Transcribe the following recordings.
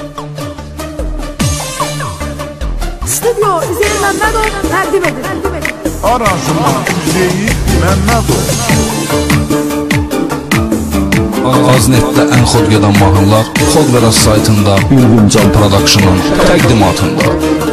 Stüdyo Üzeyir Məmmədov təqdim edir. Aranjman Üzeyir Məmmədov. Aznetdə ən xod gedən mahnılar Xodveras saytında Ülgüncan Production'un təqdimatında.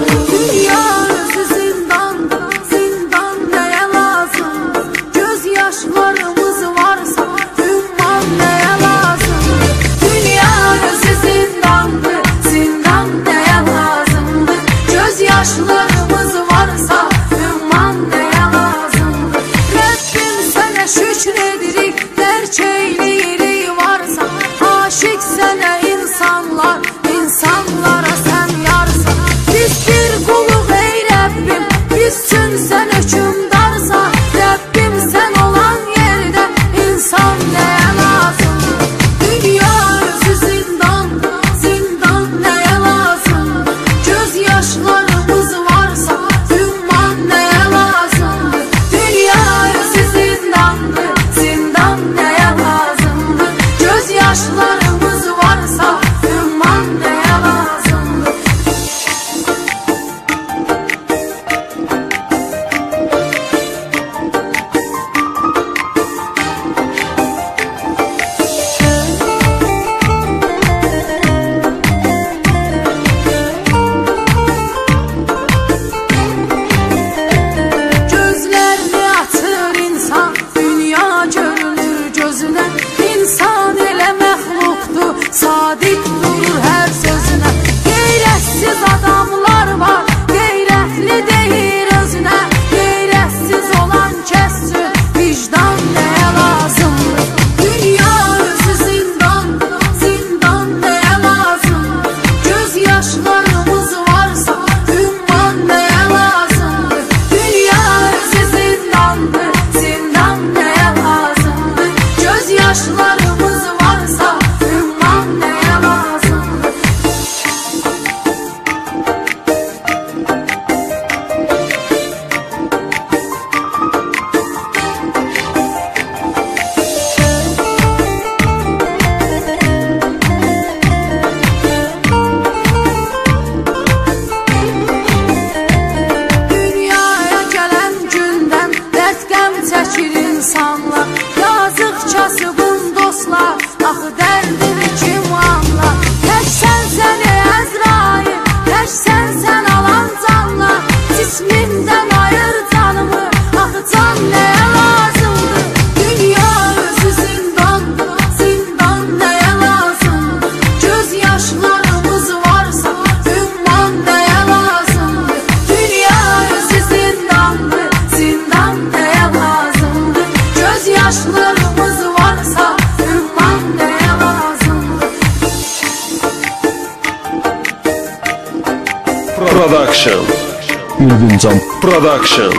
Production. Ülgüncan Production.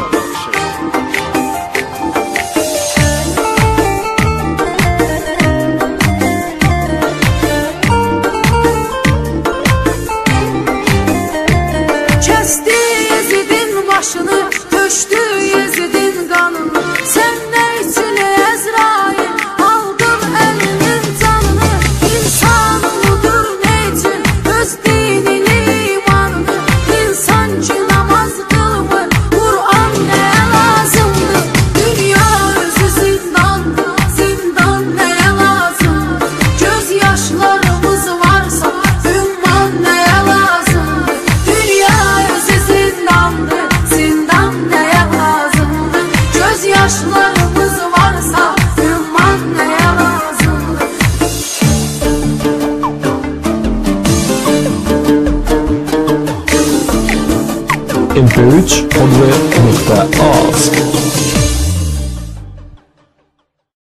Kesti Yezidin başını, töştü Yezidin kanını. Sen ne için Ezrail aldın elinin canını? İnsan mıdır ne için öz dinini imanını? İnsan ki namaz kılmır, Kur'an neye lazımdı? Dünya özü zindandı, zindan neye lazımdı? Gözyaşlarımız varsa ümman neye lazımdı? Dünya özü zindandı, zindan neye lazımdı? Gözyaşlarımız varsa ümman neye lazımdı? MP3 Xodver.az